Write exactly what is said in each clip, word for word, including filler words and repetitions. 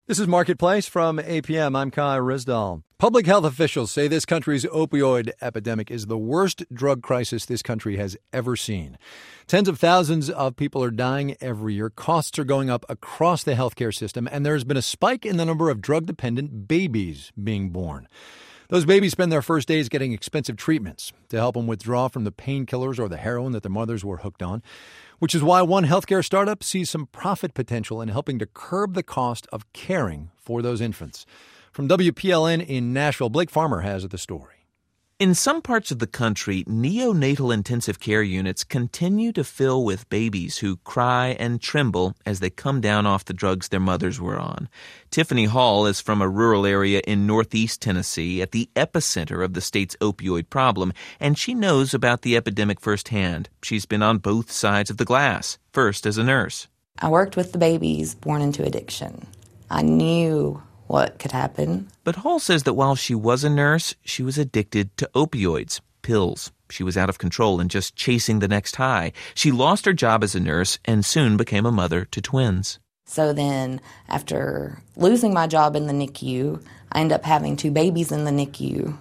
This is Marketplace from A P M. I'm Kai Rizdal. Public health officials say this country's opioid epidemic is the worst drug crisis this country has ever seen. Tens of thousands of people are dying every year. Costs are going up across the healthcare system, and there has been a spike in the number of drug-dependent babies being born. Those babies spend their first days getting expensive treatments to help them withdraw from the painkillers or the heroin that their mothers were hooked on, which is why one healthcare startup sees some profit potential in helping to curb the cost of caring for those infants. From W P L N in Nashville, Blake Farmer has the story. In some parts of the country, neonatal intensive care units continue to fill with babies who cry and tremble as they come down off the drugs their mothers were on. Tiffany Hall is from a rural area in northeast Tennessee at the epicenter of the state's opioid problem, and she knows about the epidemic firsthand. She's been on both sides of the glass, first as a nurse. I worked with the babies born into addiction. I knew what could happen. But Hall says that while she was a nurse, she was addicted to opioids, pills. She was out of control and just chasing the next high. She lost her job as a nurse and soon became a mother to twins. So then, after losing my job in the N I C U, I ended up having two babies in the N I C U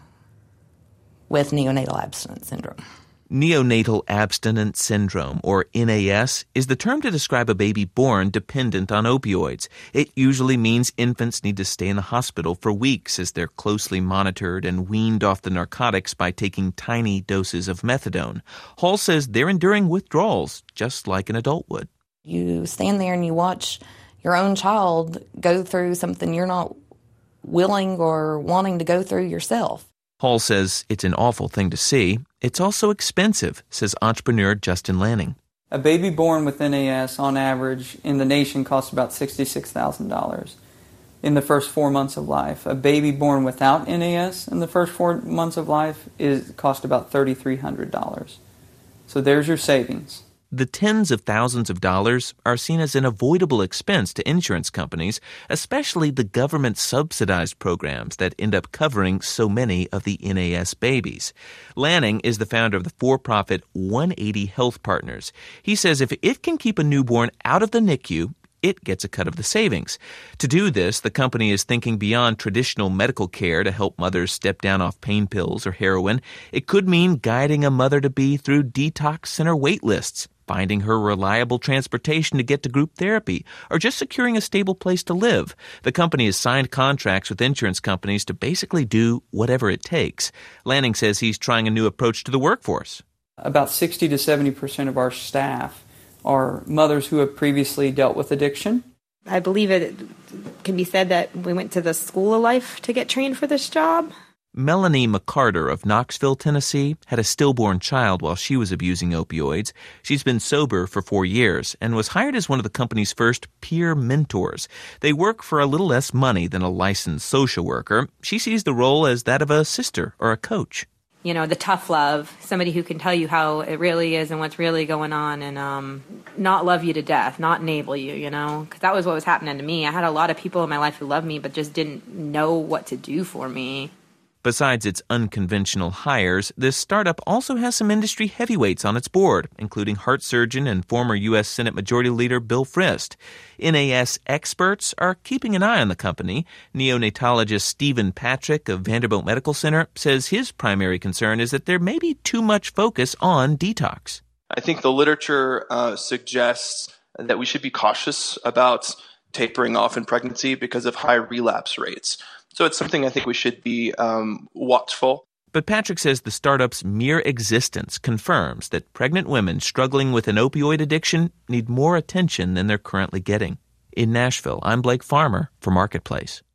with neonatal abstinence syndrome. Neonatal abstinence syndrome, or N A S, is the term to describe a baby born dependent on opioids. It usually means infants need to stay in the hospital for weeks as they're closely monitored and weaned off the narcotics by taking tiny doses of methadone. Hall says they're enduring withdrawals, just like an adult would. You stand there and you watch your own child go through something you're not willing or wanting to go through yourself. Hall says it's an awful thing to see. It's also expensive, says entrepreneur Justin Lanning. A baby born with N A S, on average, in the nation costs about sixty-six thousand dollars in the first four months of life. A baby born without N A S in the first four months of life is cost about three thousand three hundred dollars. So there's your savings. The tens of thousands of dollars are seen as an avoidable expense to insurance companies, especially the government-subsidized programs that end up covering so many of the N A S babies. Lanning is the founder of the for-profit one eighty Health Partners. He says if it can keep a newborn out of the N I C U, it gets a cut of the savings. To do this, the company is thinking beyond traditional medical care to help mothers step down off pain pills or heroin. It could mean guiding a mother-to-be through detox center wait lists, finding her reliable transportation to get to group therapy, or just securing a stable place to live. The company has signed contracts with insurance companies to basically do whatever it takes. Lanning says he's trying a new approach to the workforce. About sixty to seventy percent of our staff are mothers who have previously dealt with addiction. I believe it can be said that we went to the school of life to get trained for this job. Melanie McCarter of Knoxville, Tennessee, had a stillborn child while she was abusing opioids. She's been sober for four years and was hired as one of the company's first peer mentors. They work for a little less money than a licensed social worker. She sees the role as that of a sister or a coach. You know, the tough love, somebody who can tell you how it really is and what's really going on, and um, not love you to death, not enable you, you know, because that was what was happening to me. I had a lot of people in my life who loved me but just didn't know what to do for me. Besides its unconventional hires, this startup also has some industry heavyweights on its board, including heart surgeon and former U S Senate Majority Leader Bill Frist. N A S experts are keeping an eye on the company. Neonatologist Stephen Patrick of Vanderbilt Medical Center says his primary concern is that there may be too much focus on detox. I think the literature uh, suggests that we should be cautious about tapering off in pregnancy because of high relapse rates. So it's something I think we should be um, watchful. But Patrick says the startup's mere existence confirms that pregnant women struggling with an opioid addiction need more attention than they're currently getting. In Nashville, I'm Blake Farmer for Marketplace.